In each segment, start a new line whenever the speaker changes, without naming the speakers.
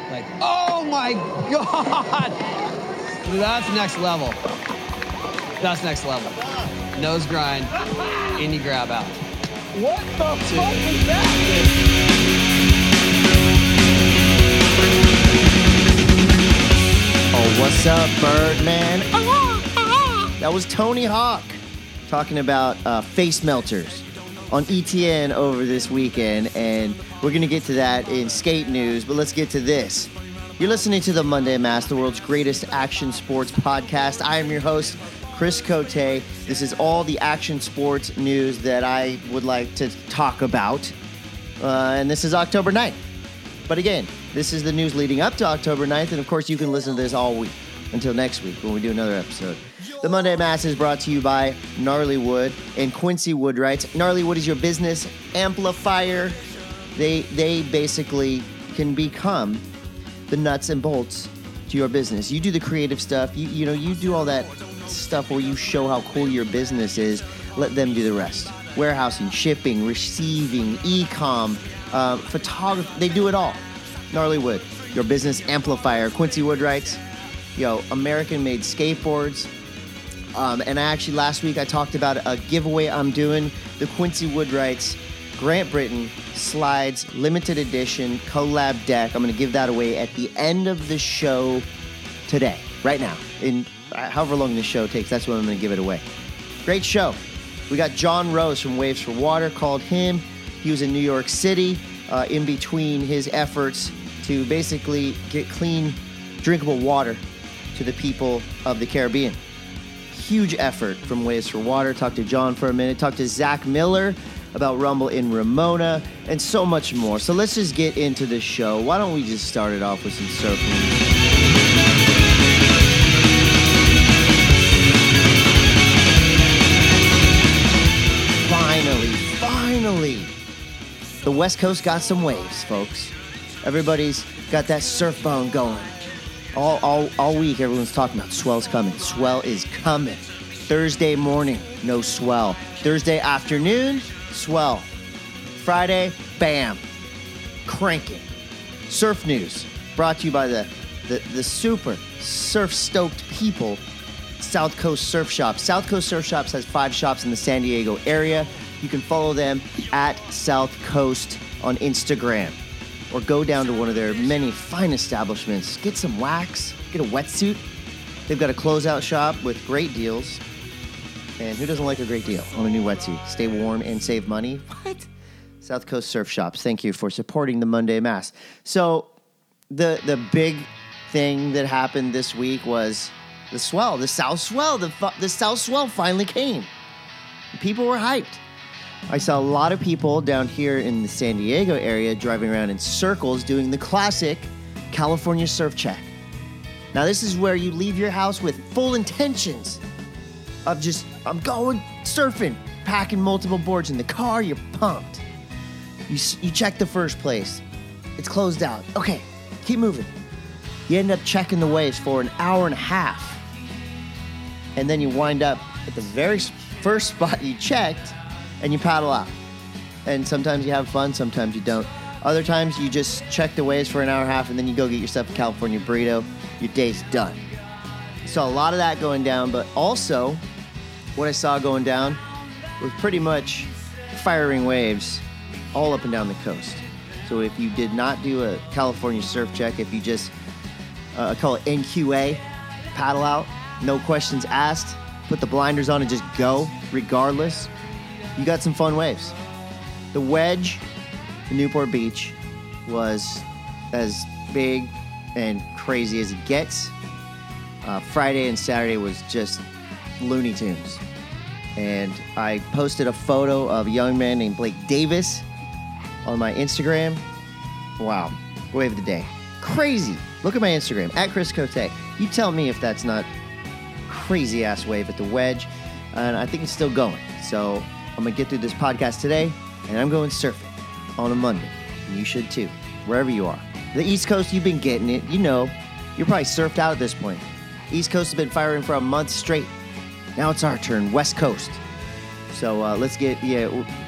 Like, oh my God! That's next level. That's next level. Nose grind, indie grab out.
What the fuck was that?
Oh, what's up, Birdman? That was Tony Hawk talking about face melters on ETN over this weekend, and we're going to get to that in skate news, but let's get to this. You're listening to the Monday Mass, the world's greatest action sports podcast. I am your host, Chris Cote. This is all the action sports news that I would like to talk about, and this is October 9th. But again, this is the news leading up to October 9th, and of course you can listen to this all week until next week when we do another episode. The Monday Mass is brought to you by Gnarly Wood and Quincy Woodwrights. Gnarly Wood is your business amplifier. They basically can become the nuts and bolts to your business. You do the creative stuff. You do all that stuff where you show how cool your business is. Let them do the rest. Warehousing, shipping, receiving, e-com, photography. They do it all. Gnarly Wood, your business amplifier. Quincy Woodwrights, American-made skateboards. And last week I talked about a giveaway I'm doing, the Quincy Woodwrights Grant Britton Slides Limited Edition Collab Deck. I'm going to give that away at the end of the show today, right now. In however long the show takes, that's when I'm going to give it away. Great show. We got John Rose from Waves for Water, called him. He was in New York City in between his efforts to basically get clean, drinkable water to the people of the Caribbean. Huge effort from Waves for Water. Talked to John for a minute. Talked to Zach Miller about Rumble in Ramona and so much more. So let's just get into the show. Why don't we just start it off with some surfing? Finally, the West Coast got some waves, folks. Everybody's got that surf bone going. All week, everyone's talking about swell's coming. Swell is coming. Thursday morning, no swell. Thursday afternoon, swell. Friday, bam, cranking. Surf news brought to you by the super surf-stoked people, South Coast Surf Shops. South Coast Surf Shops has 5 shops in the San Diego area. You can follow them at South Coast on Instagram, or go down to one of their many fine establishments. Get some wax, get a wetsuit. They've got a closeout shop with great deals. And who doesn't like a great deal on a new wetsuit? Stay warm and save money. What? South Coast Surf Shops, thank you for supporting the Monday Mass. So the big thing that happened this week was the swell, the South Swell. The South Swell finally came. People were hyped. I saw a lot of people down here in the San Diego area driving around in circles doing the classic California surf check. Now, this is where you leave your house with full intentions of I'm going surfing, packing multiple boards in the car, you're pumped. You check the first place. It's closed out. Okay, keep moving. You end up checking the waves for an hour and a half. And then you wind up at the very first spot you checked, and you paddle out. And sometimes you have fun, sometimes you don't. Other times you just check the waves for an hour and a half, and then you go get yourself a California burrito. Your day's done. Saw a lot of that going down, but also what I saw going down was pretty much firing waves all up and down the coast. So if you did not do a California surf check, if you just call it NQA, paddle out, no questions asked, put the blinders on and just go regardless, you got some fun waves. The wedge in Newport Beach was as big and crazy as it gets. Friday and Saturday was just Looney Tunes. And I posted a photo of a young man named Blake Davis on my Instagram. Wow, wave of the day. Crazy. Look at my Instagram, at Chris Cote. You tell me if that's not crazy-ass wave at the wedge. And I think it's still going. So I'm going to get through this podcast today, and I'm going surfing on a Monday. And you should too, wherever you are. The East Coast, you've been getting it. You know, you're probably surfed out at this point. East Coast has been firing for a month straight. Now it's our turn, West Coast. So let's get,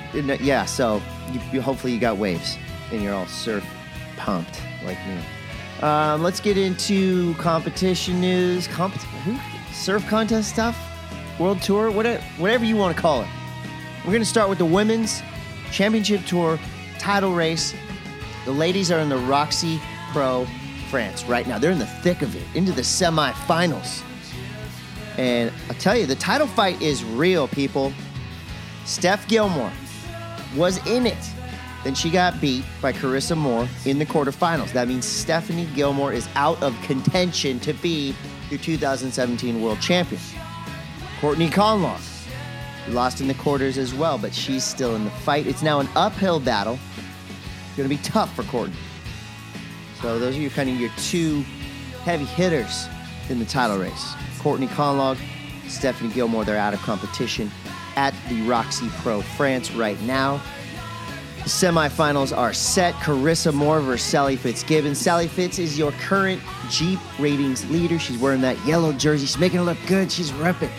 so hopefully you got waves, and you're all surf pumped like me. Let's get into competition news. Surf contest stuff? World Tour? Whatever you want to call it. We're going to start with the Women's Championship Tour title race. The ladies are in the Roxy Pro France right now. They're in the thick of it, into the semifinals. And I'll tell you, the title fight is real, people. Steph Gilmore was in it. Then she got beat by Carissa Moore in the quarterfinals. That means Stephanie Gilmore is out of contention to be your 2017 world champion. Courtney Conlogue lost in the quarters as well, but she's still in the fight. It's now an uphill battle. It's going to be tough for Courtney. So those are your two heavy hitters in the title race. Courtney Conlogue, Stephanie Gilmore, they're out of competition at the Roxy Pro France right now. The semifinals are set. Carissa Moore versus Sally Fitzgibbons. Sally Fitz is your current Jeep ratings leader. She's wearing that yellow jersey. She's making it look good. She's repping.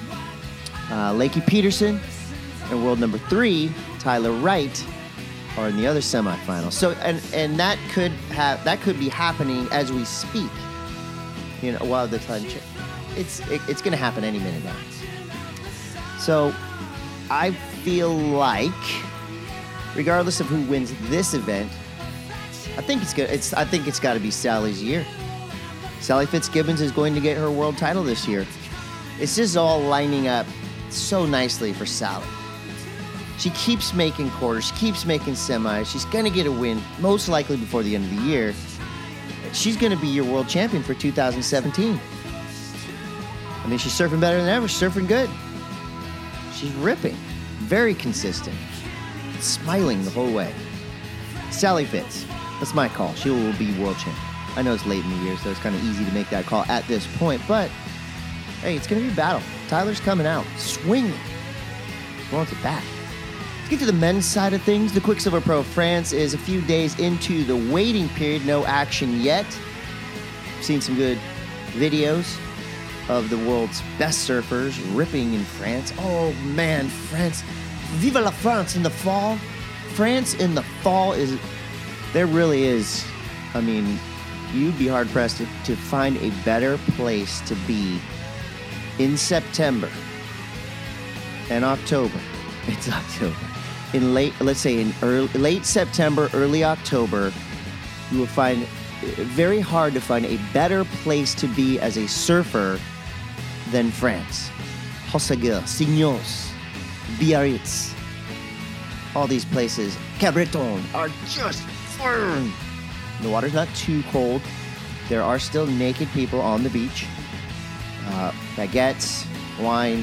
Lakey Peterson and world number 3, Tyler Wright, are in the other semifinals. So and that could be happening as we speak. While the time it's going to happen any minute now. So I feel like, regardless of who wins this event, I think it's good. I think it's got to be Sally's year. Sally Fitzgibbons is going to get her world title this year. It's just all lining up so nicely for Sally. She keeps making quarters. She keeps making semis. She's going to get a win, most likely before the end of the year. She's going to be your world champion for 2017. I mean, she's surfing better than ever. She's surfing good. She's ripping. Very consistent. Smiling the whole way. Sally Fitz. That's my call. She will be world champion. I know it's late in the year, so it's kind of easy to make that call at this point. But, hey, it's going to be a battle. Tyler's coming out. Swinging. He wants it back. Let's get to the men's side of things. The Quiksilver Pro France is a few days into the waiting period. No action yet. I've seen some good videos of the world's best surfers ripping in France. Oh, man, France. Vive la France in the fall. France in the fall there really is, I mean, you'd be hard-pressed to find a better place to be in September and October. It's October. In late September, early October, you will find it very hard to find a better place to be as a surfer than France. Hossegor, Signos, Biarritz, all these places, Cabreton, are just firm. The water's not too cold. There are still naked people on the beach. Baguettes, wine.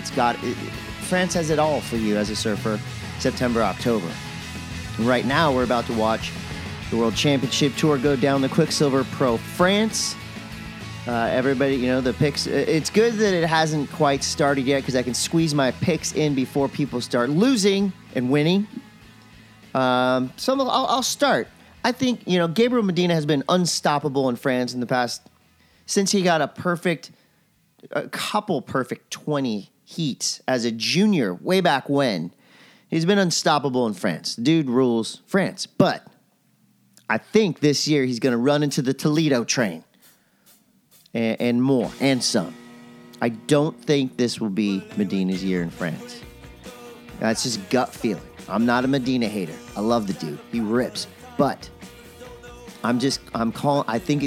France has it all for you as a surfer, September, October. And right now, we're about to watch the World Championship Tour go down the Quiksilver Pro France. Everybody, the picks. It's good that it hasn't quite started yet because I can squeeze my picks in before people start losing and winning. So I'll start. I think, Gabriel Medina has been unstoppable in France in the past, since he got a couple perfect 20 heats as a junior way back when. He's been unstoppable in France. Dude rules France. But I think this year he's going to run into the Toledo train and more, and some. I don't think this will be Medina's year in France. That's just gut feeling. I'm not a Medina hater. I love the dude. He rips. But I think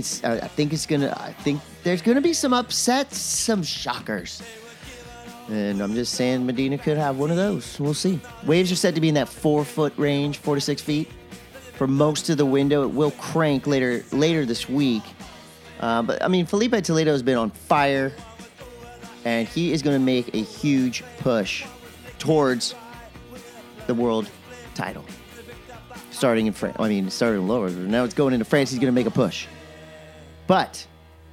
there's gonna be some upsets, some shockers. And I'm just saying Medina could have one of those. We'll see. Waves are said to be in that 4-foot range, 4 to 6 feet, for most of the window. It will crank later this week. But I mean, Felipe Toledo has been on fire, and he is going to make a huge push towards the world title. Starting in France. I mean, starting lower. Now it's going into France. He's going to make a push. But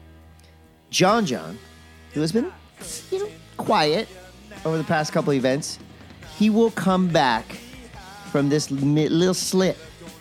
John, who has been, quiet over the past couple events, he will come back from this little slip,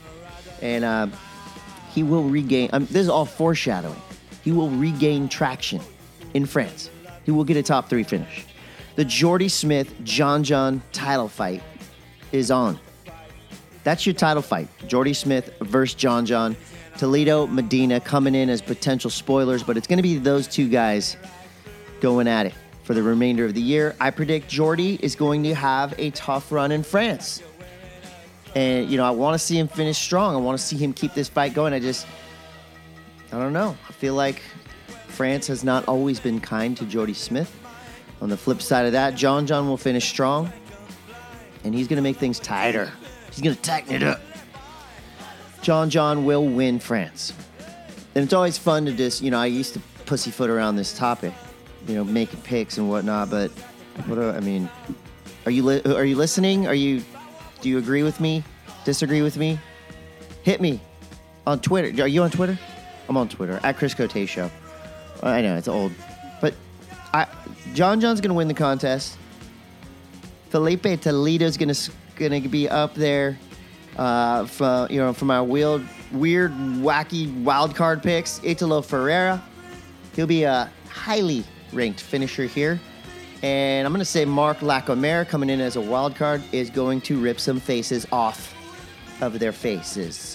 and he will regain. This is all foreshadowing. He will regain traction in France. He will get a top 3 finish. The Jordy Smith John title fight is on. That's your title fight. Jordy Smith versus John. Toledo, Medina coming in as potential spoilers, but it's going to be those two guys going at it for the remainder of the year. I predict Jordy is going to have a tough run in France. And, I want to see him finish strong. I want to see him keep this fight going. I don't know. I feel like France has not always been kind to Jordy Smith. On the flip side of that, John will finish strong. And he's going to make things tighter. He's going to tighten it up. John will win France. And it's always fun to just, I used to pussyfoot around this topic, making picks and whatnot. But, are you listening? Do you agree with me? Disagree with me? Hit me on Twitter. Are you on Twitter? I'm on Twitter, at Chris Cote Show. I know, it's old. But John's going to win the contest. Felipe Toledo's going to be up there for my weird, wacky wild card picks. Italo Ferreira. He'll be a highly ranked finisher here. And I'm going to say Mark Lacomere, coming in as a wild card, is going to rip some faces off of their faces.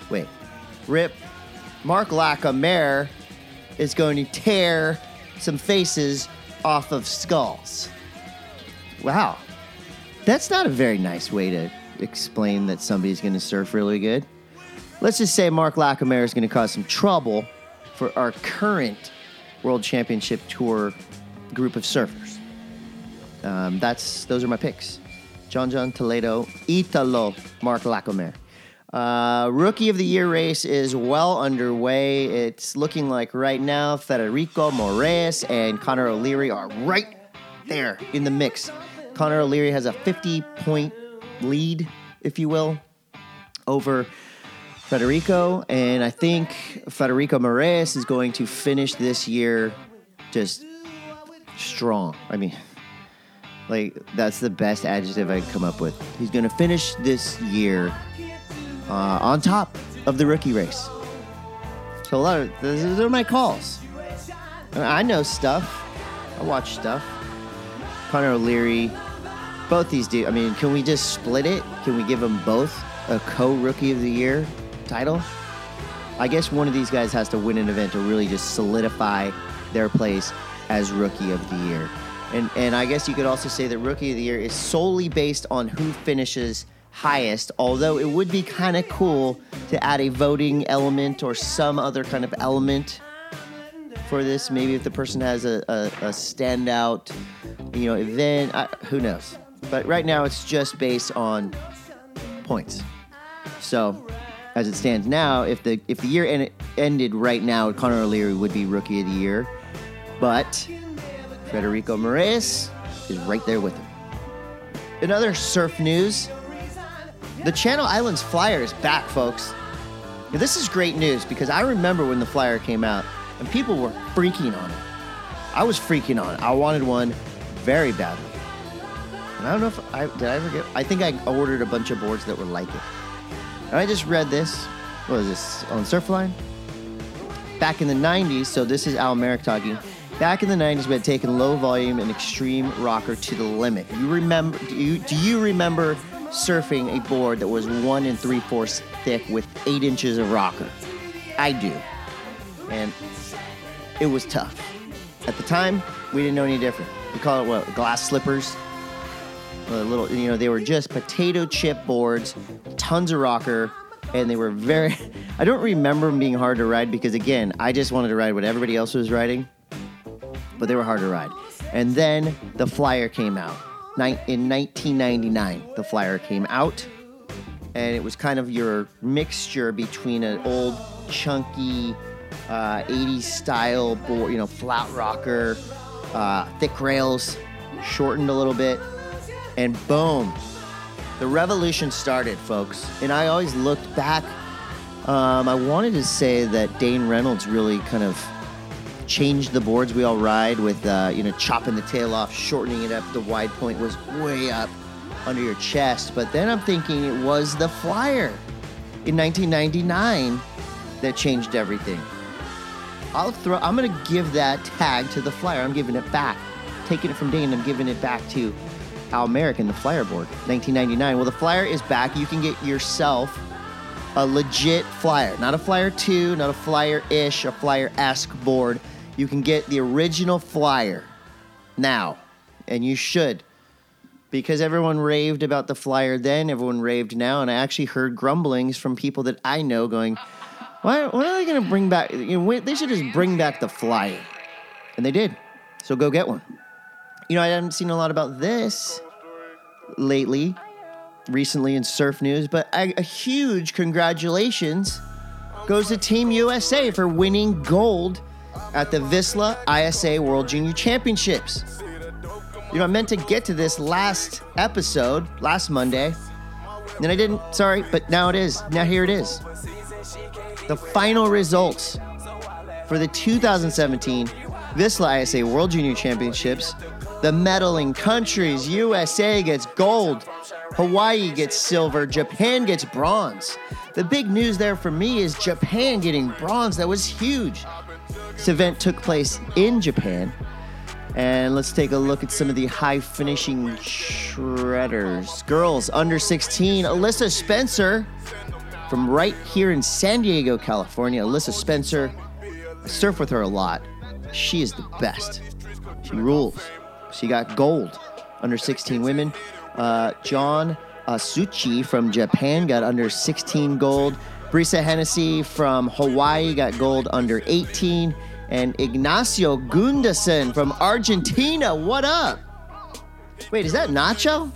Mark Lacomere is going to tear some faces off of skulls. Wow. That's not a very nice way to explain that somebody's going to surf really good. Let's just say Mark Lacomere is going to cause some trouble for our current World Championship Tour group of surfers. Those are my picks. John Toledo, Italo, Mark Lacomere. Rookie of the Year race is well underway. It's looking like right now Federico Moraes and Connor O'Leary are right there in the mix. Connor O'Leary has a 50-point lead, if you will, over Federico. And I think Federico Moraes is going to finish this year just strong. That's the best adjective I could come up with. He's going to finish this year on top of the rookie race. So those are my calls. I know stuff. I watch stuff. Connor O'Leary, both these dudes. Can we just split it? Can we give them both a co-rookie of the year title? I guess one of these guys has to win an event to really just solidify their place as rookie of the year. And I guess you could also say that Rookie of the Year is solely based on who finishes highest, although it would be kind of cool to add a voting element or some other kind of element for this. Maybe if the person has a standout, event, who knows? But right now it's just based on points. So as it stands now, if the year ended right now, Connor O'Leary would be Rookie of the Year. But Federico Moraes is right there with him. In other surf news, the Channel Islands Flyer is back, folks. Now, this is great news because I remember when the Flyer came out and people were freaking on it. I was freaking on it. I wanted one very badly. And I don't know if did I ever get... I think I ordered a bunch of boards that were like it. And I just read this. What is this? On Surfline? Back in the 90s, so this is Al Merrick talking. Back in the 90s, we had taken low volume and extreme rocker to the limit. Do you remember surfing a board that was 1 3/4 thick with 8 inches of rocker? I do. And it was tough. At the time, we didn't know any different. We call it what? Glass slippers? They were just potato chip boards, tons of rocker, and they were very... I don't remember them being hard to ride because, again, I just wanted to ride what everybody else was riding. But they were hard to ride. And then the Flyer came out. In 1999, the Flyer came out. And it was kind of your mixture between an old, chunky, 80s style board, flat rocker, thick rails, shortened a little bit. And boom, the revolution started, folks. And I always looked back. I wanted to say that Dane Reynolds really kind of changed the boards we all ride with, chopping the tail off, shortening it up. The wide point was way up under your chest. But then I'm thinking it was the Flyer in 1999 that changed everything. I'm going to give that tag to the Flyer. I'm giving it back. Taking it from Dane, I'm giving it back to Al Merrick and the Flyer board, 1999. Well, the Flyer is back. You can get yourself a legit flyer, not a Flyer 2, not a Flyer-ish, a Flyer-esque board. You can get the original flyer now, and you should, because everyone raved about the flyer then, everyone raved now, and I actually heard grumblings from people that I know going, why are they going to bring back, they should just bring back the flyer. And they did, so go get one. I haven't seen a lot about this recently in surf news, but a huge congratulations goes to Team USA for winning gold at the Vissla ISA World Junior Championships. I meant to get to this last Monday, and I didn't, sorry, but now it is. Now here it is. The final results for the 2017 Vissla ISA World Junior Championships. The medaling countries: USA gets gold, Hawaii gets silver, Japan gets bronze. The big news there for me is Japan getting bronze. That was huge. This event took place in Japan. And let's take a look at some of the high finishing shredders. Girls under 16, Alyssa Spencer from right here in San Diego, California. Alyssa Spencer, I surf with her a lot. She is the best. She rules. She got gold under 16 women. John Asuchi from Japan got under 16 gold. Brisa Hennessy from Hawaii got gold under 18. And Ignacio Gundason from Argentina. What up? Wait, is that Nacho?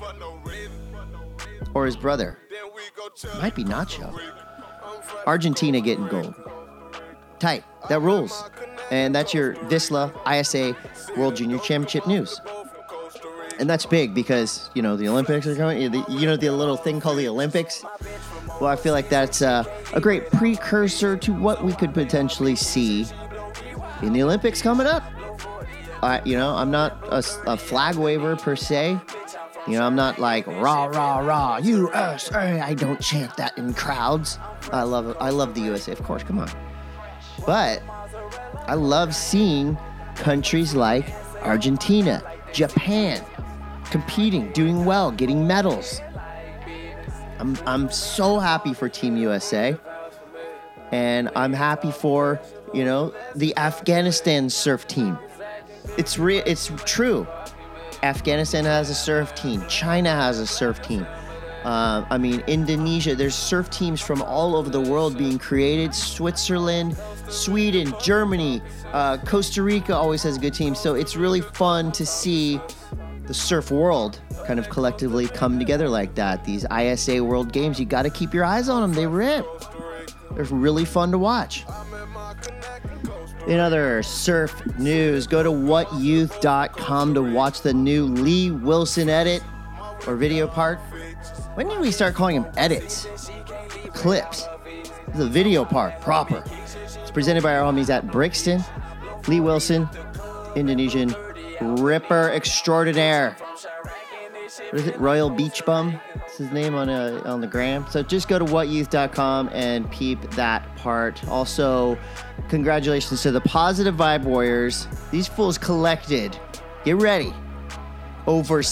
Or his brother? Might be Nacho. Argentina getting gold. Tight. That rules. And that's your Vissla ISA World Junior Championship news. And that's big because, the Olympics are coming. The little thing called the Olympics? Well, I feel like that's a great precursor to what we could potentially see in the Olympics coming up. I'm not a flag waver per se. I'm not like rah, rah, rah, USA. I don't chant that in crowds. I love the USA, of course, come on. But I love seeing countries like Argentina, Japan, competing, doing well, getting medals. I'm so happy for Team USA. And I'm happy for, the Afghanistan surf team. It's true. Afghanistan has a surf team. China has a surf team. Indonesia, there's surf teams from all over the world being created. Switzerland, Sweden, Germany, Costa Rica always has a good team. So it's really fun to see the surf world kind of collectively come together like that. These ISA World Games, you got to keep your eyes on them. They rip. They're really fun to watch. In other surf news, go to whatyouth.com to watch the new Lee Wilson edit or video part. When did we start calling them edits? Clips. The video part, proper. It's presented by our homies at Brixton. Lee Wilson, Indonesian ripper extraordinaire. What is it? Royal Beach Bum? That's his name on the gram. So just go to whatyouth.com and peep that part. Also, congratulations to the Positive Vibe Warriors. These fools collected, get ready, over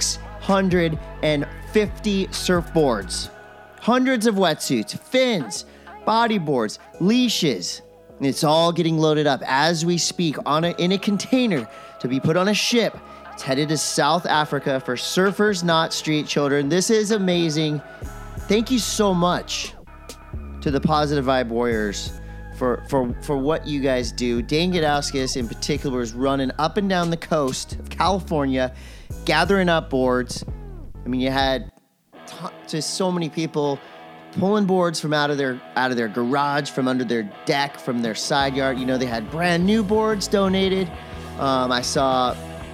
650 surfboards, hundreds of wetsuits, fins, bodyboards, leashes. And it's all getting loaded up as we speak in a container to be put on a ship. It's headed to South Africa for surfers, not street children. This is amazing. Thank you so much to the Positive Vibe Warriors for what you guys do. Dane Gudauskas in particular is running up and down the coast of California, gathering up boards. You had just so many people pulling boards from out of their garage, from under their deck, from their side yard. They had brand new boards donated. I saw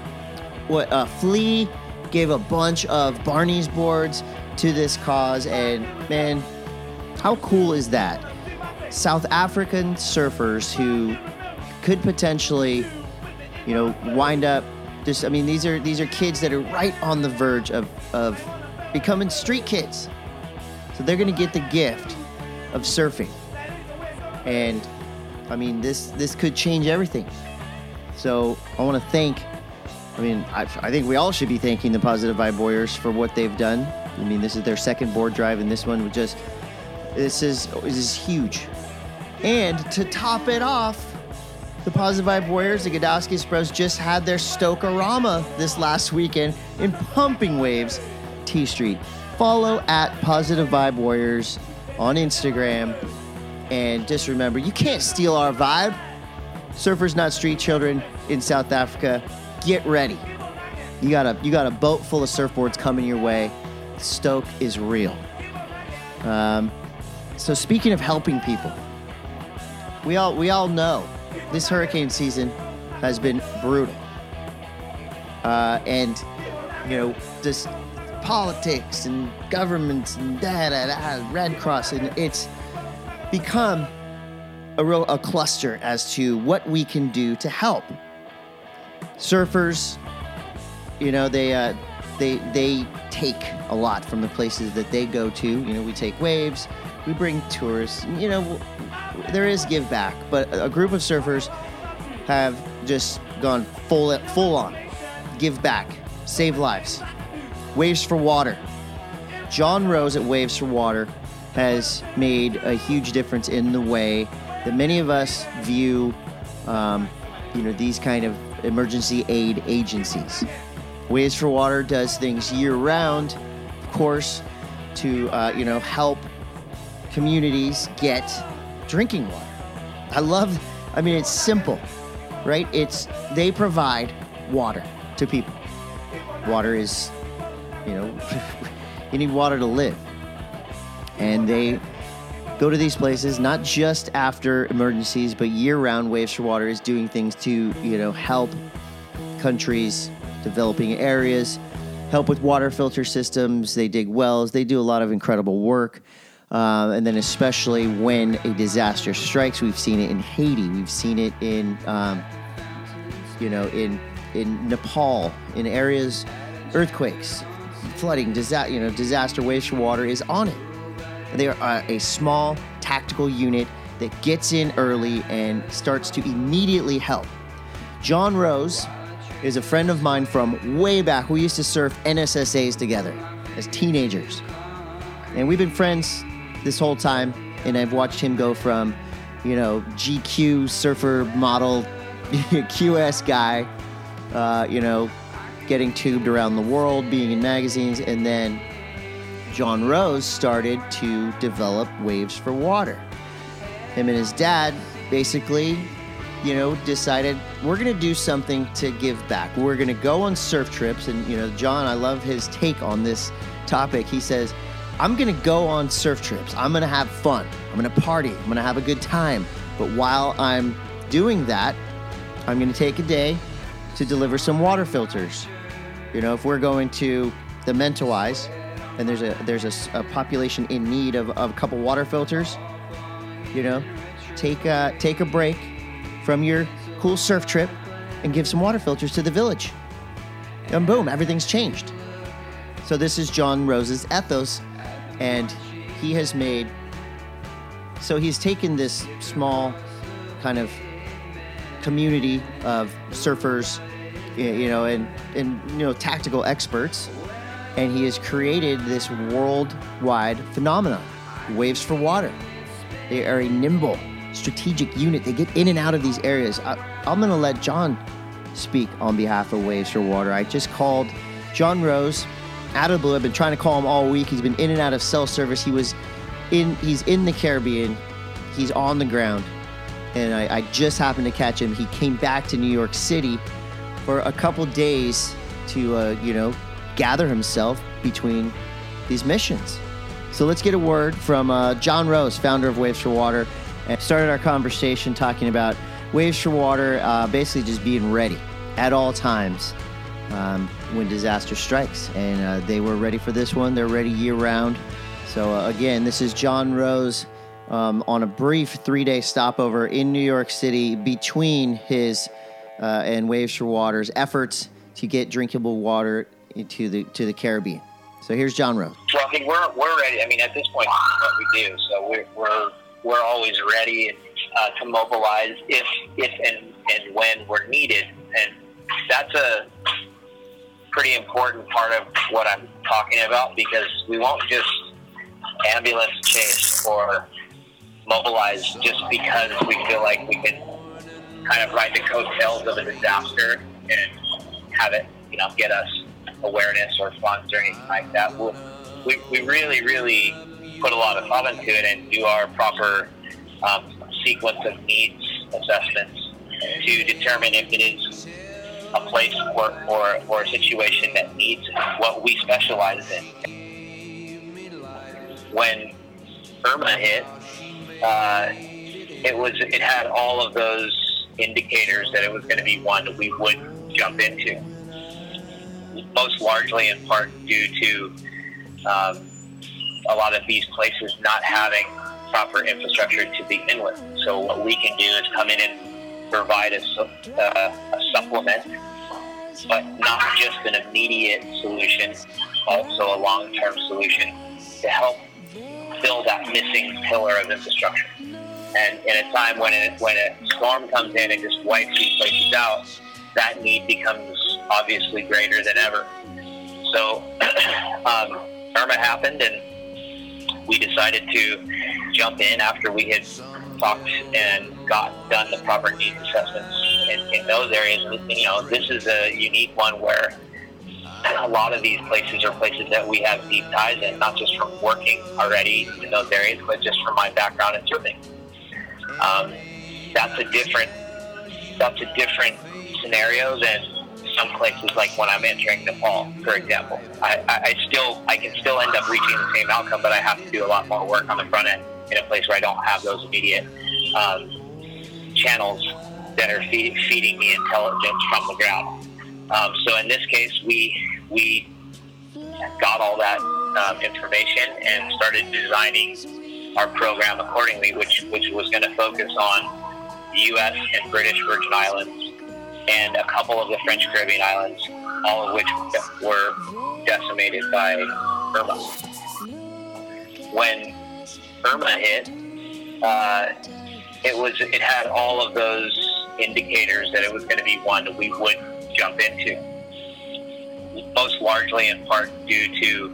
Flea gave a bunch of Barney's boards to this cause, and man, how cool is that? South African surfers who could potentially, wind up just, these are kids that are right on the verge of becoming street kids. So they're going to get the gift of surfing. And this could change everything. So I want to thank, I think we all should be thanking the Positive Vibe Warriors for what they've done. This is their second board drive, and this one was just This is huge. And to top it off, the Positive Vibe Warriors, the Godowski Bros, just had their Stokerama this last weekend in Pumping Waves, T Street. Follow at Positive Vibe Warriors on Instagram. And just remember, you can't steal our vibe. Surfers Not Street Children in South Africa. Get ready. You got a boat full of surfboards coming your way. Stoke is real. So speaking of helping people, we all know this hurricane season has been brutal. And, just politics and governments and Red Cross, and it's become a cluster as to what we can do to help. Surfers, they take a lot from the places that they go to. We take waves, we bring tourists. There is give back, but a group of surfers have just gone full on, give back, save lives. Waves for Water. John Rose at Waves for Water has made a huge difference in the way that many of us view, these kind of emergency aid agencies. Waves for Water does things year-round, of course, to help communities get drinking water. It's simple, right? They provide water to people. Water is, you need water to live. And they go to these places not just after emergencies, but year-round. Waves for Water is doing things to, help countries, developing areas, help with water filter systems. They dig wells. They do a lot of incredible work. And then especially when a disaster strikes, we've seen it in Haiti. We've seen it in, in Nepal, in areas, earthquakes, flooding, disaster. Waves for Water is on it. They are a small tactical unit that gets in early and starts to immediately help. John Rose is a friend of mine from way back. We used to surf NSSAs together as teenagers. And we've been friends this whole time, and I've watched him go from, GQ surfer model, QS guy, getting tubed around the world, being in magazines, and then John Rose started to develop Waves for Water. Him and his dad basically, decided we're going to do something to give back. We're going to go on surf trips. And, John, I love his take on this topic. He says, I'm going to go on surf trips. I'm going to have fun. I'm going to party. I'm going to have a good time. But while I'm doing that, I'm going to take a day to deliver some water filters. If we're going to the Mentawais, and there's a population in need of a couple water filters, take a break from your cool surf trip and give some water filters to the village. And boom, everything's changed. So this is John Rose's ethos, and he's taken this small kind of community of surfers, and tactical experts, and he has created this worldwide phenomenon, Waves for Water. They are a nimble, strategic unit. They get in and out of these areas. I'm going to let John speak on behalf of Waves for Water. I just called John Rose out of the blue. I've been trying to call him all week. He's been in and out of cell service. He's in the Caribbean. He's on the ground. And I just happened to catch him. He came back to New York City for a couple days to, gather himself between these missions. So let's get a word from John Rose, founder of Waves for Water, and started our conversation talking about Waves for Water basically just being ready at all times when disaster strikes. And they were ready for this one. They're ready year-round. So again, this is John Rose on a brief 3-day stopover in New York City between his and Waves for Water's efforts to get drinkable water to the Caribbean. So here's John Rose.
Well, I mean, we're ready. I mean, at this point, this is what we do. So we're always ready to mobilize if and when we're needed, and that's a pretty important part of what I'm talking about, because we won't just ambulance chase or mobilize just because we feel like we can kind of ride the coattails of a disaster and have it, get us awareness or funds or anything like that. We really, really put a lot of thought into it and do our proper sequence of needs assessments to determine if it is a place or a situation that needs what we specialize in. When Irma hit, it had all of those indicators that it was going to be one that we would jump into, most largely in part due to a lot of these places not having proper infrastructure to begin with. So what we can do is come in and provide a supplement, but not just an immediate solution, also a long-term solution to help fill that missing pillar of infrastructure. And in a time when a storm comes in and just wipes these places out, that need becomes obviously greater than ever. So Irma happened, and we decided to jump in after we had talked and done the proper needs assessments in those areas. This is a unique one where a lot of these places are places that we have deep ties in, not just from working already in those areas, but just from my background in surfing. That's a different scenario than some places like when I'm entering Nepal, for example. I can still end up reaching the same outcome, but I have to do a lot more work on the front end in a place where I don't have those immediate channels that are feeding me intelligence from the ground. So in this case, we got all that information and started designing our program accordingly, which was going to focus on the U.S. and British Virgin Islands and a couple of the French Caribbean islands, all of which were decimated by Irma. When Irma hit, it had all of those indicators that it was going to be one that we would jump into, most largely in part due to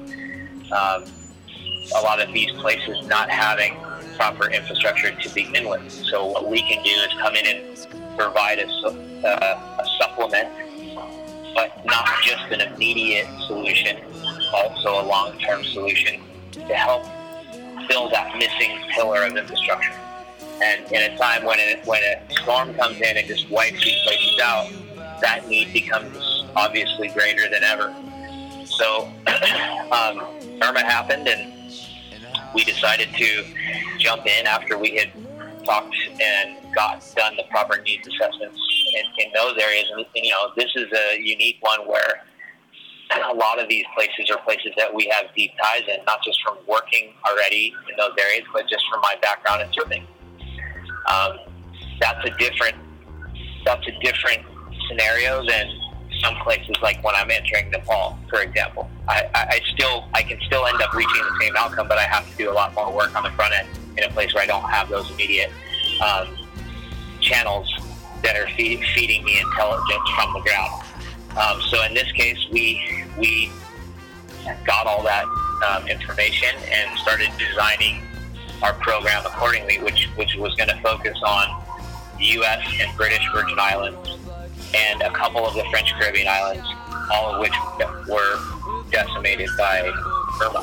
a lot of these places not having proper infrastructure to begin with. So what we can do is come in and provide a supplement, but not just an immediate solution, also a long-term solution to help fill that missing pillar of infrastructure. And in a time when a storm comes in and just wipes these places out, that need becomes obviously greater than ever. So Irma happened, and we decided to jump in after we had talked and done the proper needs assessments in those areas. And this is a unique one where a lot of these places are places that we have deep ties in, not just from working already in those areas, but just from my background in surfing. That's a different scenario than some places like when I'm entering Nepal, for example. I can still end up reaching the same outcome, but I have to do a lot more work on the front end in a place where I don't have those immediate channels that are feeding me intelligence from the ground. So in this case, we got all that information and started designing our program accordingly, which was going to focus on the U.S. and British Virgin Islands and a couple of the French Caribbean islands, all of which were decimated by Irma.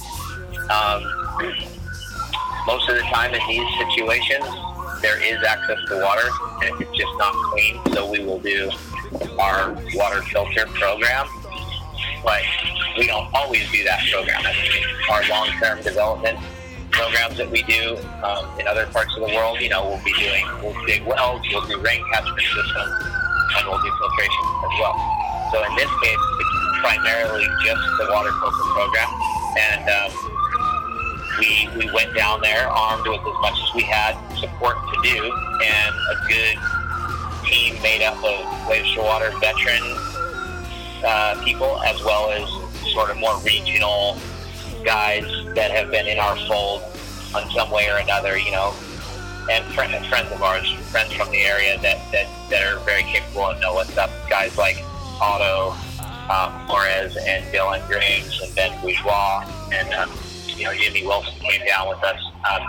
Most of the time in these situations, there is access to water, and it's just not clean, so we will do our water filter program, but we don't always do that program. Our long-term development programs that we do in other parts of the world, we'll dig wells, we'll do rain catchment systems, and we'll do filtration as well. So in this case, it's primarily just the water filter program, and we went down there armed with as much as we had support to do, and a good team made up of Waves for Water veteran people, as well as sort of more regional guys that have been in our fold on some way or another, and friends of ours, friends from the area that are very capable and know what's up. Guys like Otto Flores and Dylan Graves and Ben Bourgeois and Jimmy Wilson came down with us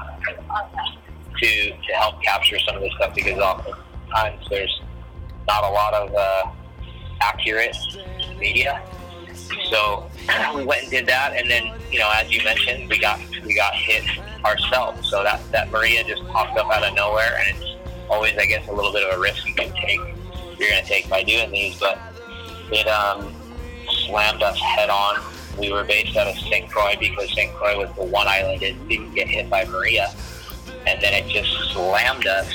to help capture some of this stuff, because oftentimes there's not a lot of accurate media. So we went and did that, and then as you mentioned, we got hit ourselves. So that Maria just popped up out of nowhere, and it's always, I guess, a little bit of a risk you're going to take by doing these, but it slammed us head on. We were based out of St. Croix because St. Croix was the one island that didn't get hit by Maria, and then it just slammed us,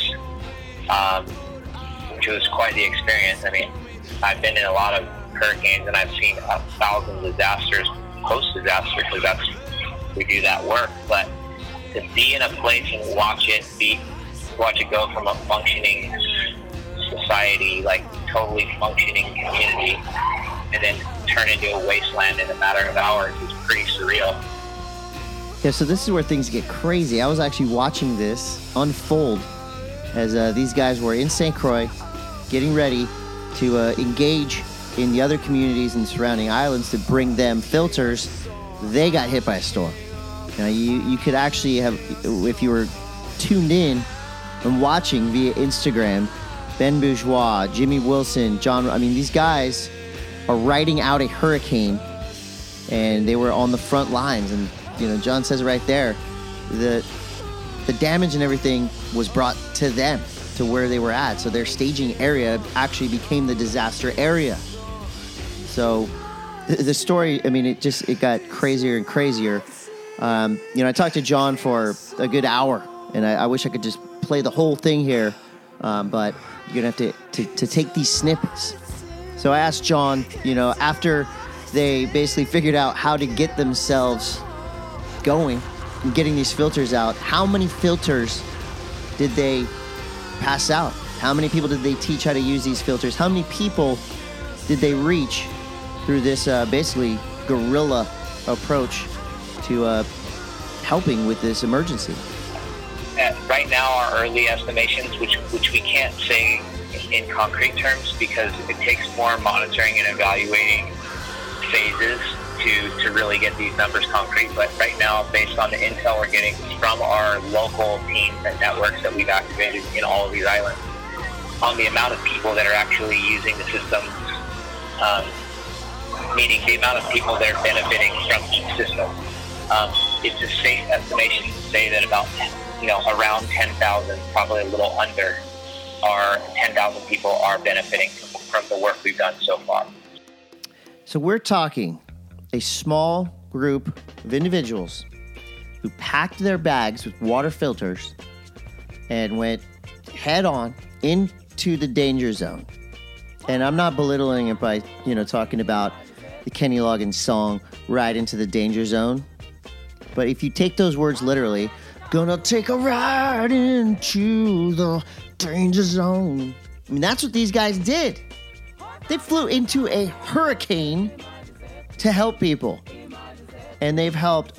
which was quite the experience. I mean, I've been in a lot of hurricanes, and I've seen 1,000 disasters, post-disaster, because we do that work. But to be in a place and watch it go from a functioning society, like totally functioning community, and then turn into a wasteland in a matter of hours is pretty surreal.
Yeah, so this is where things get crazy. I was actually watching this unfold as these guys were in St. Croix getting ready to engage in the other communities and surrounding islands to bring them filters. They got hit by a storm. Now, you could actually have, if you were tuned in and watching via Instagram, Ben Bourgeois, Jimmy Wilson, John, these guys are riding out a hurricane, and they were on the front lines. And, John says it right there, the damage and everything was brought to them, to where they were at. So their staging area actually became the disaster area. So the story, it got crazier and crazier. I talked to John for a good hour, and I wish I could just play the whole thing here, but you're going to have to take these snippets. So I asked John, after they basically figured out how to get themselves going and getting these filters out, how many filters did they pass out? How many people did they teach how to use these filters? How many people did they reach through this basically guerrilla approach to helping with this emergency?
Right now, our early estimations, which we can't say in concrete terms because it takes more monitoring and evaluating phases to really get these numbers concrete. But right now, based on the intel we're getting from our local teams and networks that we've activated in all of these islands, on the amount of people that are actually using the systems, meaning the amount of people that are benefiting from each system, it's a safe estimation to say that about around 10,000, probably a little under, 10,000 people are benefiting from the work we've done so far.
So we're talking a small group of individuals who packed their bags with water filters and went head on into the danger zone. And I'm not belittling it by, talking about the Kenny Loggins song, Ride into the Danger Zone. But if you take those words literally, gonna take a ride into the danger zone. That's what these guys did. They flew into a hurricane to help people. And they've helped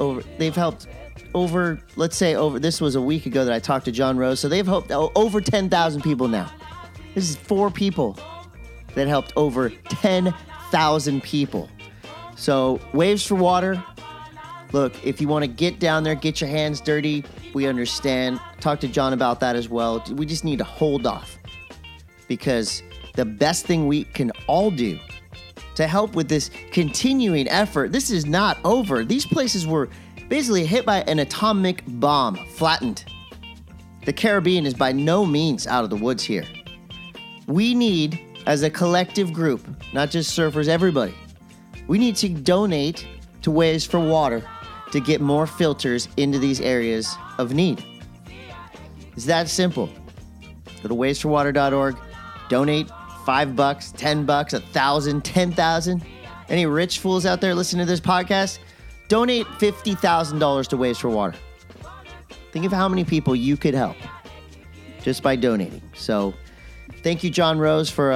over, let's say this was a week ago that I talked to John Rose. So they've helped over 10,000 people now. This is 4 people that helped over 10,000 people. So Waves for Water. Look, if you want to get down there, get your hands dirty, we understand. Talk to John about that as well. We just need to hold off, because the best thing we can all do to help with this continuing effort, this is not over. These places were basically hit by an atomic bomb, flattened. The Caribbean is by no means out of the woods here. We need, as a collective group, not just surfers, everybody, we need to donate to Waves for Water to get more filters into these areas of need. It's that simple. Go to wavesforwater.org, donate $5, $10, $1,000, $10,000. Any rich fools out there listening to this podcast, donate $50,000 to Waves for Water. Think of how many people you could help just by donating. So thank you, John Rose, for,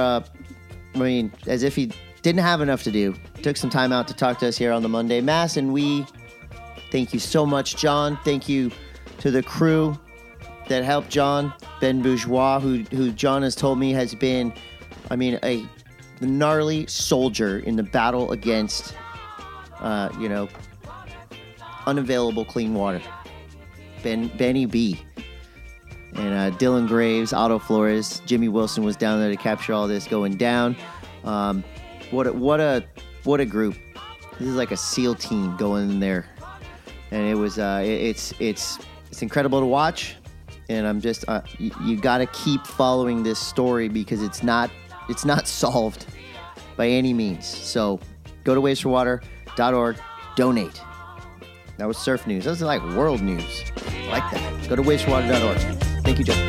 as if he didn't have enough to do, took some time out to talk to us here on the Monday Mass, and we thank you so much, John. Thank you to the crew that helped John, Ben Bourgeois, who John has told me has been, a gnarly soldier in the battle against, unavailable clean water. Benny B. And Dylan Graves, Otto Flores, Jimmy Wilson was down there to capture all this going down. What a group! This is like a SEAL team going in there, and it was it's incredible to watch. And I'm just you got to keep following this story because it's not solved by any means. So go to wavesforwater.org, donate. That was surf news. That was like world news. I like that. Go to wavesforwater.org. Thank you, Joe.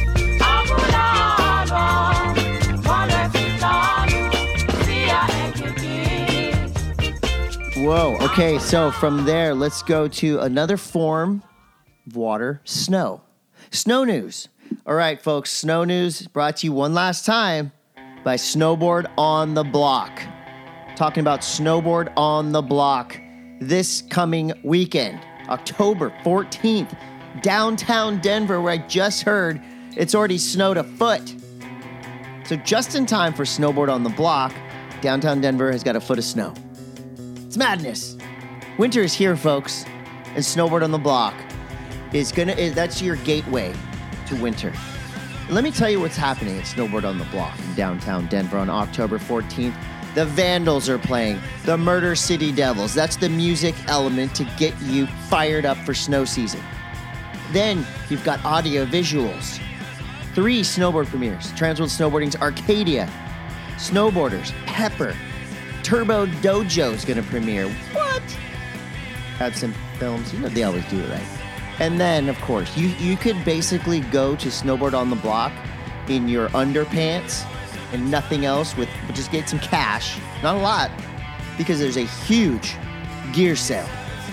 Whoa. Okay, so from there, let's go to another form of water, snow. Snow news. All right, folks, snow news brought to you one last time by Snowboard on the Block. Talking about Snowboard on the Block this coming weekend, October 14th, downtown Denver, where I just heard it's already snowed a foot. So just in time for Snowboard on the Block, downtown Denver has got a foot of snow. It's madness. Winter is here, folks, and Snowboard on the Block that's your gateway to winter. Let me tell you what's happening at Snowboard on the Block in downtown Denver on October 14th. The Vandals are playing the Murder City Devils. That's the music element to get you fired up for snow season. Then you've got audio visuals. 3 snowboard premieres. Transworld Snowboarding's Arcadia. Snowboarders, Pepper. Turbo Dojo is going to premiere. What? Have some films. You know they always do it right. And then, of course, you could basically go to Snowboard on the Block in your underpants and nothing else but just get some cash. Not a lot, because there's a huge gear sale.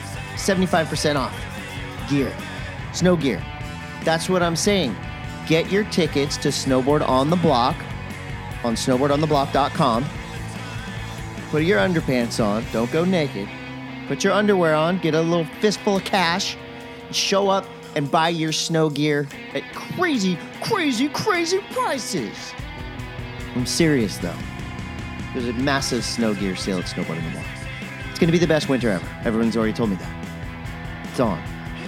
75% off gear. Snow gear. That's what I'm saying. Get your tickets to Snowboard on the Block on snowboardontheblock.com. Put your underpants on. Don't go naked. Put your underwear on. Get a little fistful of cash. Show up and buy your snow gear at crazy, crazy, crazy prices. I'm serious, though. There's a massive snow gear sale at Snowboard on the Block. It's going to be the best winter ever. Everyone's already told me that. It's on.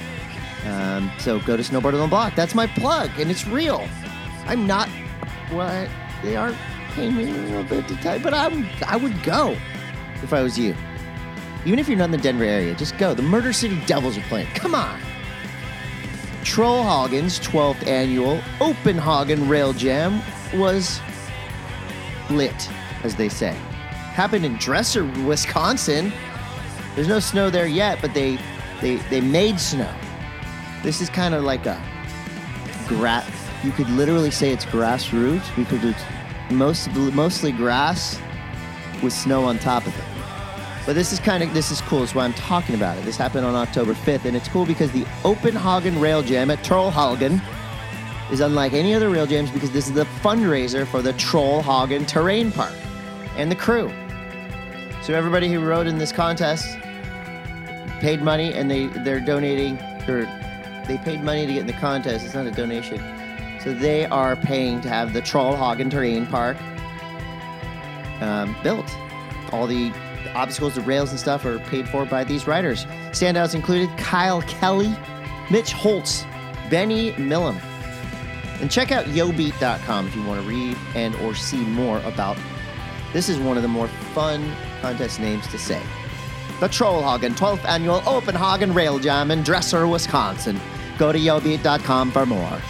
So go to Snowboard on the Block. That's my plug, and it's real. I'm not... Well, they are paying me a little bit to tell you, but I would go if I was you. Even if you're not in the Denver area, just go. The Murder City Devils are playing. Come on. Trollhagen's 12th annual Openhagen Rail Jam was lit, as they say. Happened in Dresser, Wisconsin. There's no snow there yet, but they made snow. This is kind of like you could literally say it's grassroots because it's mostly grass with snow on top of it. But this is cool. That's why I'm talking about it. This happened on October 5th, and it's cool because the Openhagen Rail Jam at Trollhagen is unlike any other rail jams because this is the fundraiser for the Trollhagen Terrain Park and the crew. So everybody who rode in this contest paid money, and they're donating, or they paid money to get in the contest. It's not a donation. So they are paying to have the Trollhagen Terrain Park built. All the obstacles, the rails and stuff are paid for by these riders. Standouts included Kyle Kelly, Mitch Holtz, Benny Millam. And check out yobeat.com if you want to read and or see more about. This is one of the more fun contest names to say. The Trollhagen 12th Annual Openhagen Rail Jam in Dresser, Wisconsin. Go to yobeat.com for more.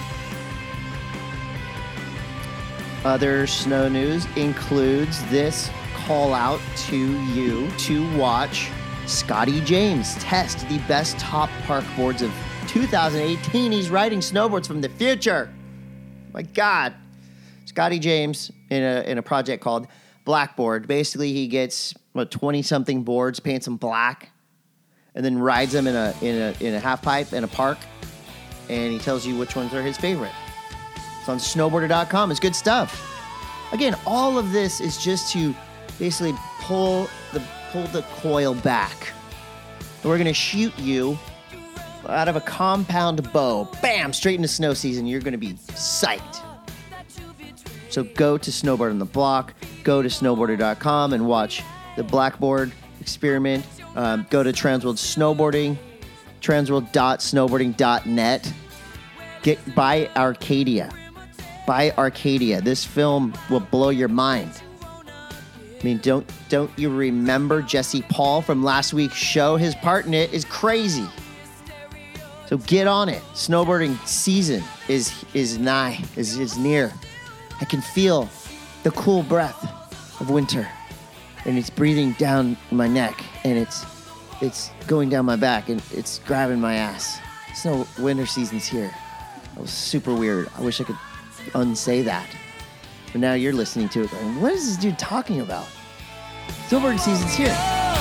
Other snow news includes this call out to you to watch Scotty James test the best top park boards of 2018. He's riding snowboards from the future. My God. Scotty James in a project called Blackboard. Basically, he gets 20-something boards, paints them black, and then rides them in a half pipe in a park, and he tells you which ones are his favorite. It's on snowboarder.com. It's good stuff. Again, all of this is just to basically pull the coil back. And we're going to shoot you out of a compound bow. Bam! Straight into snow season. You're going to be psyched. So go to Snowboard on the Block. Go to snowboarder.com and watch the Blackboard experiment. Go to Transworld Snowboarding transworld.snowboarding.net. Buy Arcadia. Buy Arcadia. This film will blow your mind. I mean, don't you remember Jesse Paul from last week's show? His part in it is crazy. So get on it. Snowboarding season is near. I can feel the cool breath of winter, and it's breathing down my neck, and it's going down my back, and it's grabbing my ass. Winter season's here. That was super weird. I wish I could unsay that. But now you're listening to it going, what is this dude talking about? Snowboarding season's here.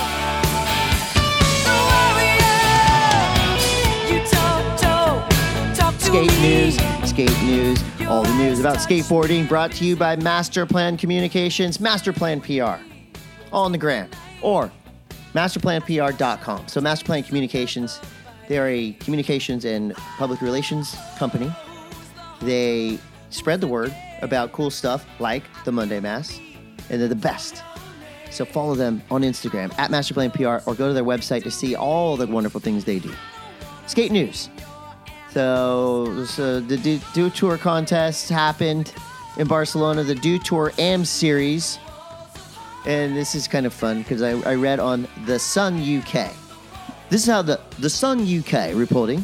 Skate news, all the news about skateboarding brought to you by Masterplan Communications, Masterplan PR, all on the gram, or masterplanpr.com. So Masterplan Communications, they are a communications and public relations company. They spread the word about cool stuff like the Monday Mass, and they're the best. So follow them on Instagram at MasterplanPR, or go to their website to see all the wonderful things they do. Skate news. So the Do Tour contest happened in Barcelona, the Do Tour AM series. And this is kind of fun because I read on The Sun UK. This is how the Sun UK reporting.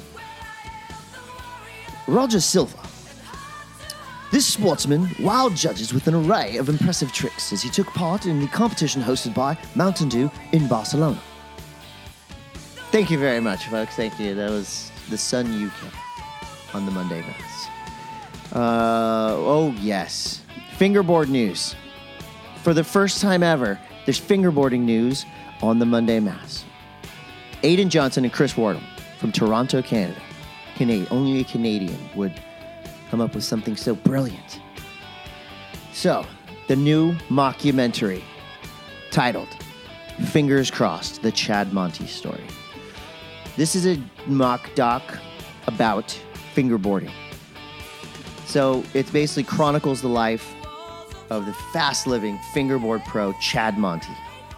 Roger Silva. This sportsman wowed judges with an array of impressive tricks as he took part in the competition hosted by Mountain Dew in Barcelona. Thank you very much, folks. Thank you. That was The Sun UK on the Monday Mass. Oh, yes. Fingerboard news. For the first time ever, there's fingerboarding news on the Monday Mass. Aidan Johnson and Chris Wardle from Toronto, Canada. Only a Canadian would come up with something so brilliant. So, the new mockumentary titled Fingers Crossed, the Chad Monty Story. This is a mock doc about fingerboarding. So, it basically chronicles the life of the fast-living fingerboard pro Chad Monty.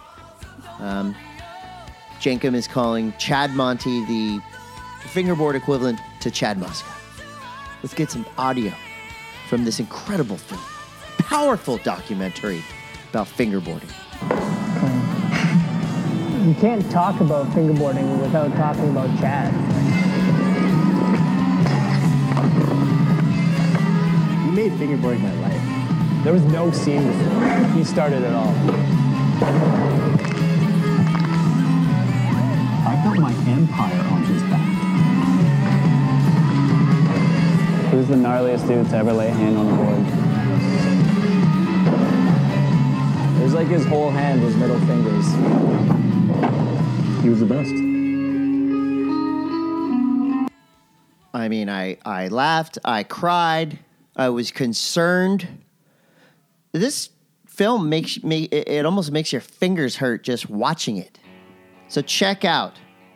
Jenkem is calling Chad Monty the fingerboard equivalent to Chad Muska. Let's get some audio from this incredible film. Powerful documentary about fingerboarding.
You can't talk about fingerboarding without talking about Chad.
You made fingerboarding my life.
There was no scene before. He started it all.
I built my empire on his back.
Who's the gnarliest dude to ever lay a hand on the board? It was like his whole hand was middle fingers.
He was the best.
I mean, I laughed, I cried, I was concerned. This film it almost makes your fingers hurt just watching it. So check out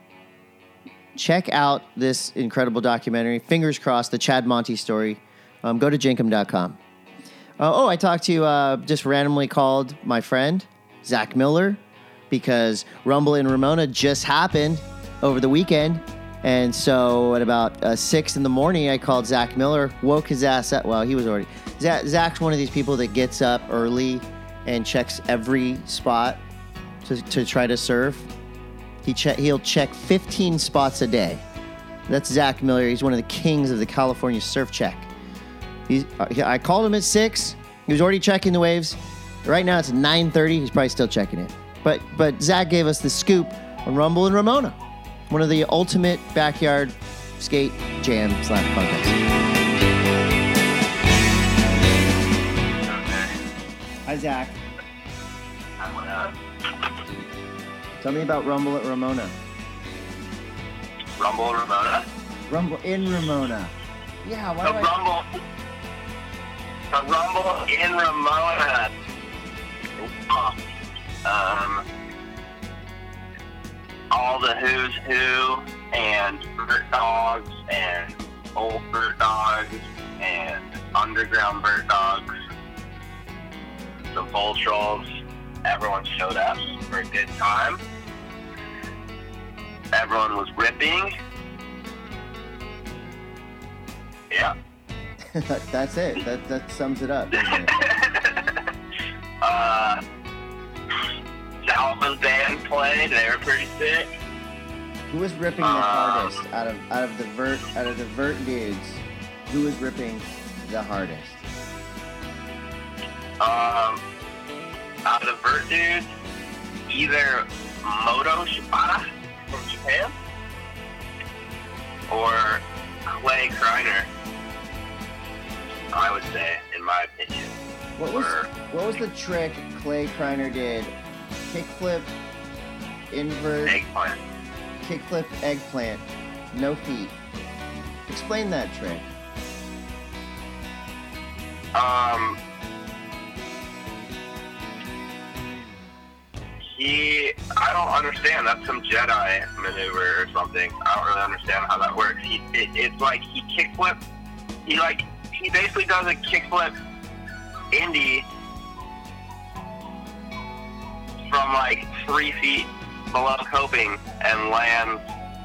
this incredible documentary, Fingers Crossed, the Chad Monty Story. Go to jenkem.com. I talked to, just randomly called my friend, Zach Miller, because Rumble in Ramona just happened over the weekend. And so at about 6 in the morning, I called Zach Miller, woke his ass up. Well, he was already... Zach's one of these people that gets up early and checks every spot to try to surf. He'll check 15 spots a day. That's Zach Miller. He's one of the kings of the California surf check. I called him at 6. He was already checking the waves. Right now it's 9:30. He's probably still checking it. But Zach gave us the scoop on Rumble in Ramona, one of the ultimate backyard skate jam / contests. Hi, Zach. Tell me about Rumble at Ramona.
Rumble in Ramona?
Rumble in Ramona. Yeah, why
The Rumble in Ramona. All the who's who and bird dogs and old bird dogs and underground bird dogs. The bull trolls. Everyone showed up for a good time. Everyone was ripping. Yeah.
That's it. That sums it up, doesn't it?
Alpha's band played. They were pretty sick.
Who was ripping the hardest out of the vert dudes? Who was ripping the hardest?
Out of the vert dudes, either Moto Shibata from Japan or Clay Kreiner, I would say, in my opinion.
What was the trick Clay Kreiner did? Kickflip, invert,
Eggplant.
kickflip, eggplant, no feet. Explain that trick.
I don't understand. That's some Jedi maneuver or something. I don't really understand how that works. It's like he kickflips. He basically does a kickflip indie from like 3 feet below coping and lands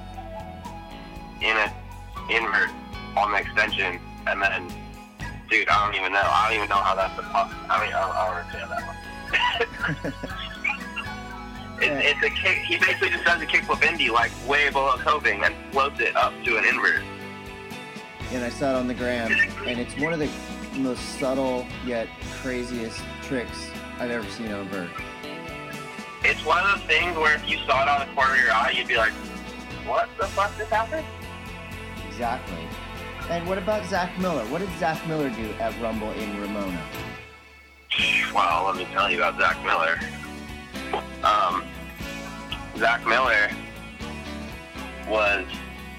in an invert on the extension, and then, dude, I don't even know how that's a puck. I don't understand that one. It's a kick. He basically just does a kickflip indie like way below coping and floats it up to an invert.
And I saw it on the gram, and it's one of the most subtle yet craziest tricks I've ever seen on a vert.
It's one of those things where if you saw it on the corner of your eye, you'd be like, what the fuck just happened?
Exactly. And what about Zach Miller? What did Zach Miller do at Rumble in Ramona?
Well, let me tell you about Zach Miller. Zach Miller was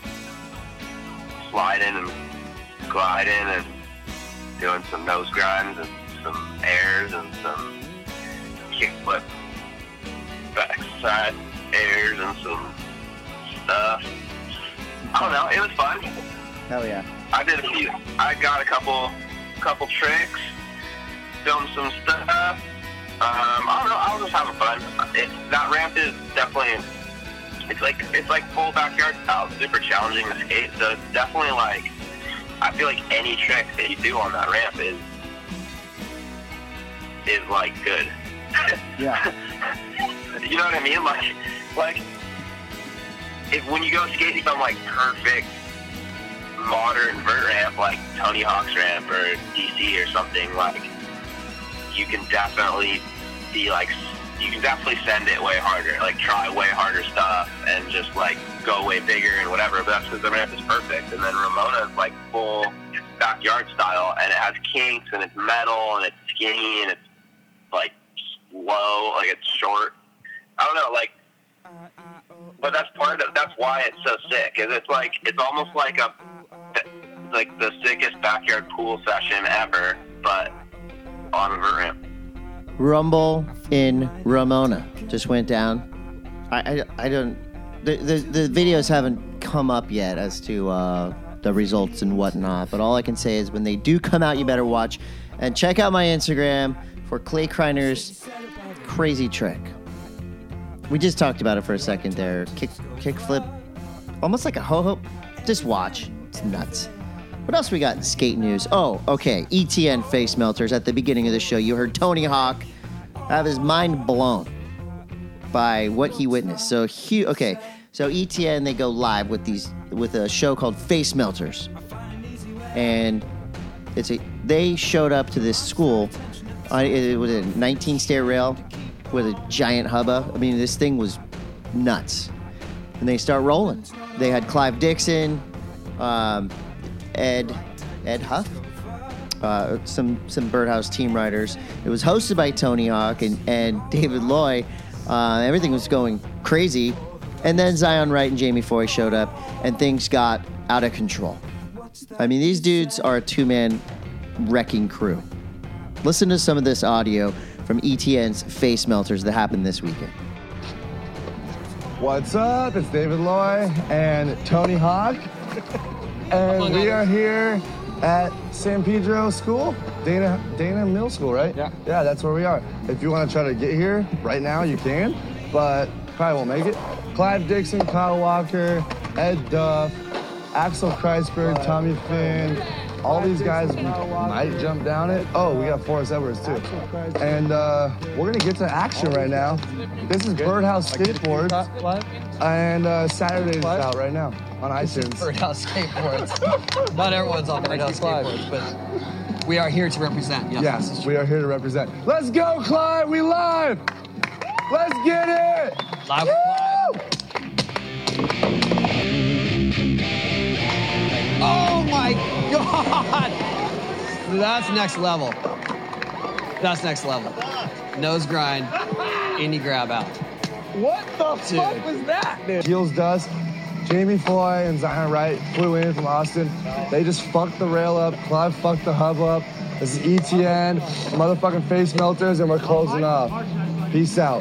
sliding and gliding and doing some nose grinds and some airs and some kickflip backside airs and some stuff. I don't know, it was fun.
Hell yeah.
I got a couple tricks, filmed some stuff. I don't know, I was just having fun. That ramp is definitely, it's like full backyard style, super challenging to skate, so it's definitely like, I feel like any trick that you do on that ramp is like good.
Yeah.
You know what I mean? Like if when you go skating on like perfect modern vert ramp like Tony Hawk's ramp or DC or something, like you can definitely send it way harder, like try way harder stuff and just like go way bigger and whatever, but that's because the ramp is perfect. And then Ramona is like full backyard style, and it has kinks and it's metal and it's skinny and it's like low, like it's short. I don't know, like, but that's that's why it's so sick, is it's almost like the sickest backyard pool session ever, but on a vert ramp.
Rumble in Ramona just went down. I don't. The videos haven't come up yet as to the results and whatnot. But all I can say is when they do come out, you better watch and check out my Instagram for Clay Kreiner's crazy trick. We just talked about it for a second there. Kick flip, almost like a ho-ho. Just watch. It's nuts. What else we got in skate news? Oh, okay. ETN face melters. At the beginning of the show, you heard Tony Hawk have his mind blown by what he witnessed. So ETN, they go live with a show called Face Melters, and they showed up to this school. It was a 19-stair rail with a giant hubba. I mean, this thing was nuts, and they start rolling. They had Clive Dixon, Ed Huff, some Birdhouse team riders. It was hosted by Tony Hawk and David Loy. Everything was going crazy, and then Zion Wright and Jamie Foy showed up, and things got out of control. I mean, these dudes are a two-man wrecking crew. Listen to some of this audio from ETN's Face Melters that happened this weekend.
What's up? It's David Loy and Tony Hawk. And we are here at San Pedro School, Dana Middle School, right? Yeah. Yeah, that's where we are. If you want to try to get here right now, you can, but probably won't make it. Clive Dixon, Kyle Walker, Ed Duff, Axel Kreisberg, Tommy Finn, All these guys might jump down it. Oh, we got Forrest Edwards too. And we're gonna get to action right now. This is Birdhouse Skateboards. And Saturday's out right now on iTunes.
Birdhouse Skateboards. Not everyone's on Birdhouse Skateboards, but we are here to represent.
Yes, we are here to represent. Let's go, Clyde. We live. Let's get it.
Live with Clyde. Oh my God! That's next level. That's next level. Nose grind, indie grab out.
What the fuck was that, dude?
Heels Dust, Jamie Foy and Zion Wright flew in from Austin. They just fucked the rail up. Clive fucked the hub up. This is ETN, motherfucking face melters, and we're closing off. Peace out.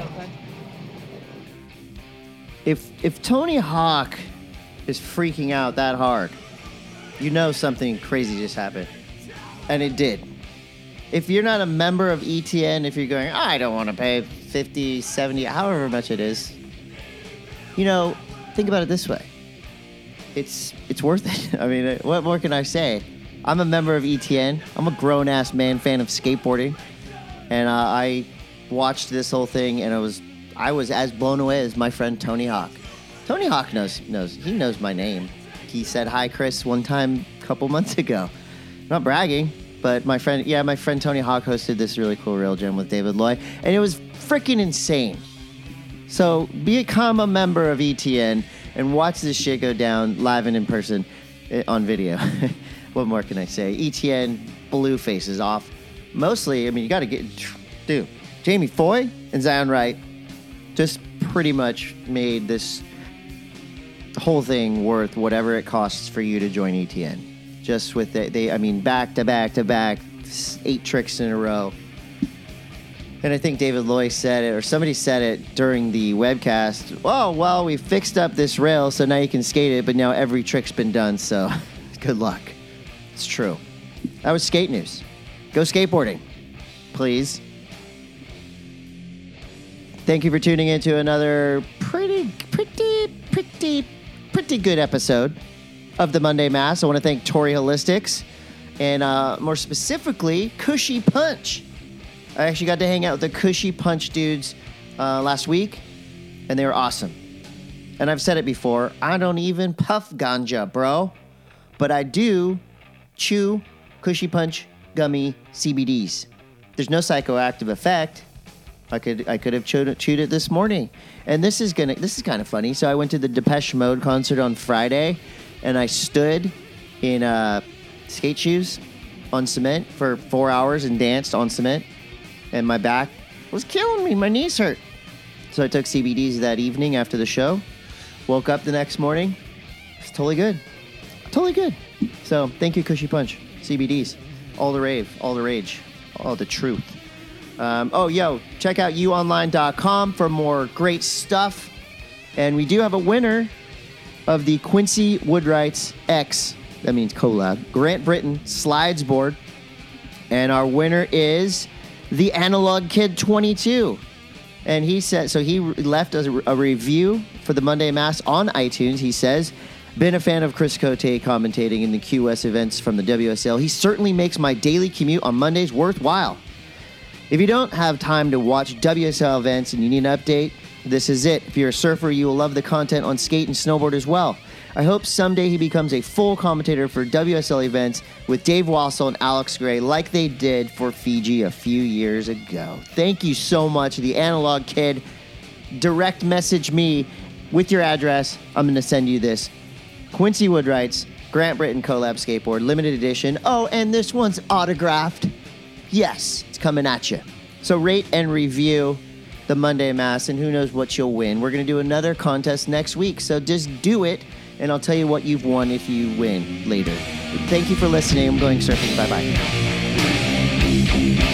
If Tony Hawk is freaking out that hard, you know something crazy just happened. And it did. If you're not a member of ETN, if you're going, I don't want to pay 50, 70, however much it is, you know, think about it this way. It's worth it. I mean, what more can I say? I'm a member of ETN. I'm a grown-ass man fan of skateboarding. And I watched this whole thing, and I was as blown away as my friend Tony Hawk. Tony Hawk knows. He knows my name. He said hi, Chris, one time a couple months ago. Not bragging, but my friend Tony Hawk hosted this really cool Rail Jam with David Loy, and it was freaking insane. So become a member of ETN and watch this shit go down live and in person on video. What more can I say? ETN blue faces off. Mostly, I mean, you got to get... Dude, Jamie Foy and Zion Wright just pretty much made this whole thing worth whatever it costs for you to join ETN. Just with back to back, 8 tricks in a row. And I think David Loy said it, or somebody said it during the webcast. Oh, well, we fixed up this rail, so now you can skate it, but now every trick's been done, so good luck. It's true. That was skate news. Go skateboarding, please. Thank you for tuning in to another pretty good episode of the Monday Mass. I want to thank Tori Holistics and more specifically, Cushy Punch. I actually got to hang out with the Cushy Punch dudes last week, and they were awesome. And I've said it before, I don't even puff ganja, bro. But I do chew Cushy Punch gummy CBDs. There's no psychoactive effect. I could have chewed it this morning. And this is kind of funny. So I went to the Depeche Mode concert on Friday, and I stood in skate shoes on cement for 4 hours and danced on cement. And my back was killing me. My knees hurt. So I took CBDs that evening after the show. Woke up the next morning. It's totally good. Totally good. So thank you, Cushy Punch. CBDs. All the rave. All the rage. All the truth. Check out youonline.com for more great stuff. And we do have a winner of the Quincy Woodwrights X, that means collab, Grant Britton slides board. And our winner is the Analog Kid 22. And he said, so he left us a review for the Monday Mass on iTunes. He says, been a fan of Chris Cote commentating in the QS events from the WSL. He certainly makes my daily commute on Mondays worthwhile. If you don't have time to watch WSL events and you need an update, this is it. If you're a surfer, you will love the content on skate and snowboard as well. I hope someday he becomes a full commentator for WSL events with Dave Wassel and Alex Gray like they did for Fiji a few years ago. Thank you so much, the Analog Kid. Direct message me with your address. I'm going to send you this Quincy Woodwrights Grant Britton collab skateboard, limited edition. Oh, and this one's autographed. Yes, it's coming at you. So rate and review the Monday Mass, and who knows what you'll win. We're going to do another contest next week, so just do it, and I'll tell you what you've won if you win later. Thank you for listening. I'm going surfing. Bye-bye.